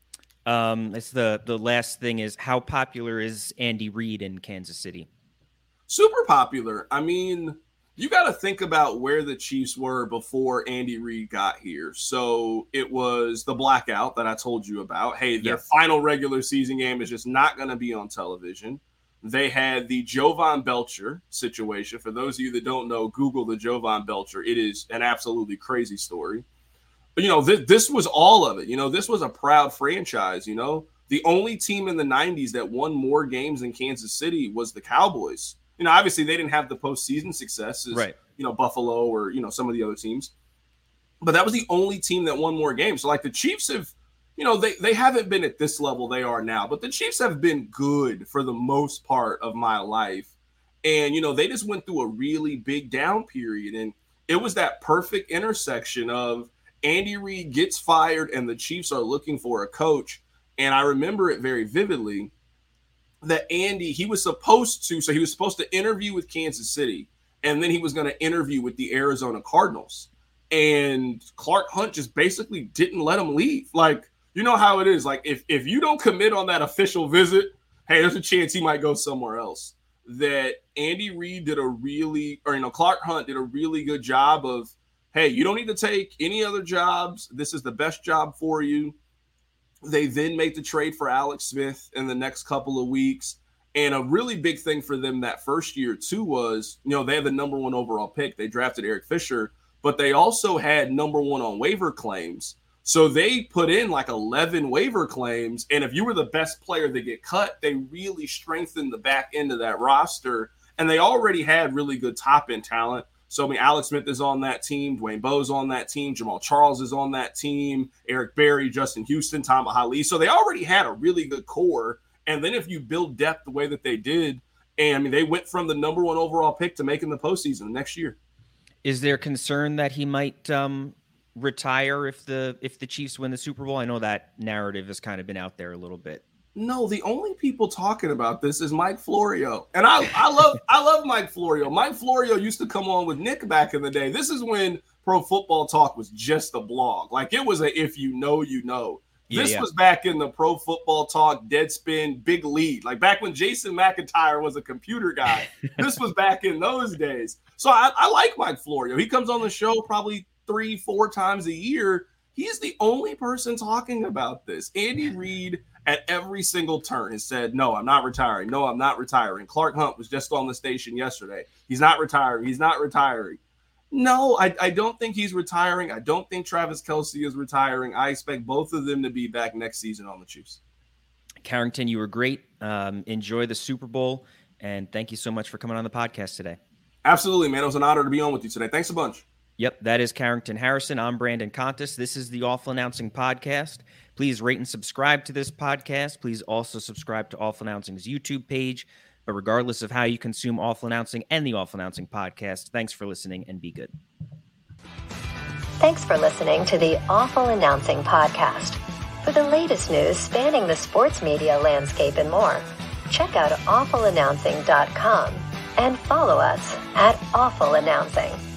It's the last thing is, how popular is Andy Reid in Kansas City?
Super popular. I mean, you got to think about where the Chiefs were before Andy Reid got here. So it was the blackout that I told you about. Hey, their final regular season game is just not going to be on television. They had the Jovan Belcher situation. For those of you that don't know, Google the Jovan Belcher. It is an absolutely crazy story. But, this was all of it. This was a proud franchise. The only team in the 90s that won more games in Kansas City was the Cowboys. Obviously they didn't have the postseason success as, Buffalo or, some of the other teams. But that was the only team that won more games. So, the Chiefs have, they haven't been at this level they are now. But the Chiefs have been good for the most part of my life. And, they just went through a really big down period. And it was that perfect intersection of Andy Reid gets fired and the Chiefs are looking for a coach. And I remember it very vividly. That Andy, he was supposed to interview with Kansas City, and then he was going to interview with the Arizona Cardinals. And Clark Hunt just basically didn't let him leave. You know how it is. If you don't commit on that official visit, hey, there's a chance he might go somewhere else. That Andy Reid Clark Hunt did a really good job of, hey, you don't need to take any other jobs. This is the best job for you. They then made the trade for Alex Smith in the next couple of weeks. And a really big thing for them that first year, too, was, they had the number 1 overall pick. They drafted Eric Fisher, but they also had number 1 on waiver claims. So they put in 11 waiver claims. And if you were the best player that get cut, they really strengthened the back end of that roster. And they already had really good top end talent. So, Alex Smith is on that team. Dwayne Bowe's on that team. Jamal Charles is on that team. Eric Berry, Justin Houston, Tom Ali. So they already had a really good core. And then if you build depth the way that they did, and they went from the number 1 overall pick to making the postseason next year.
Is there concern that he might retire if the Chiefs win the Super Bowl? I know that narrative has kind of been out there a little bit.
No, the only people talking about this is Mike Florio. And I love Mike Florio. Mike Florio used to come on with Nick back in the day. This is when Pro Football Talk was just a blog. It was a if you know, you know. This was back in the Pro Football Talk, Deadspin, Big Lead. Back when Jason McIntyre was a computer guy. This was back in those days. So I like Mike Florio. He comes on the show probably 3-4 times a year. He's the only person talking about this. Andy Reid at every single turn has said, no, I'm not retiring. No, I'm not retiring. Clark Hunt was just on the station yesterday. He's not retiring. He's not retiring. No, I don't think he's retiring. I don't think Travis Kelce is retiring. I expect both of them to be back next season on the Chiefs.
Carrington, you were great. Enjoy the Super Bowl, and thank you so much for coming on the podcast today.
Absolutely, man. It was an honor to be on with you today. Thanks a bunch.
Yep, that is Carrington Harrison. I'm Brandon Contis. This is the Awful Announcing Podcast. Please rate and subscribe to this podcast. Please also subscribe to Awful Announcing's YouTube page. But regardless of how you consume Awful Announcing and the Awful Announcing Podcast, thanks for listening and be good.
Thanks for listening to the Awful Announcing Podcast. For the latest news spanning the sports media landscape and more, check out awfulannouncing.com and follow us at Awful Announcing.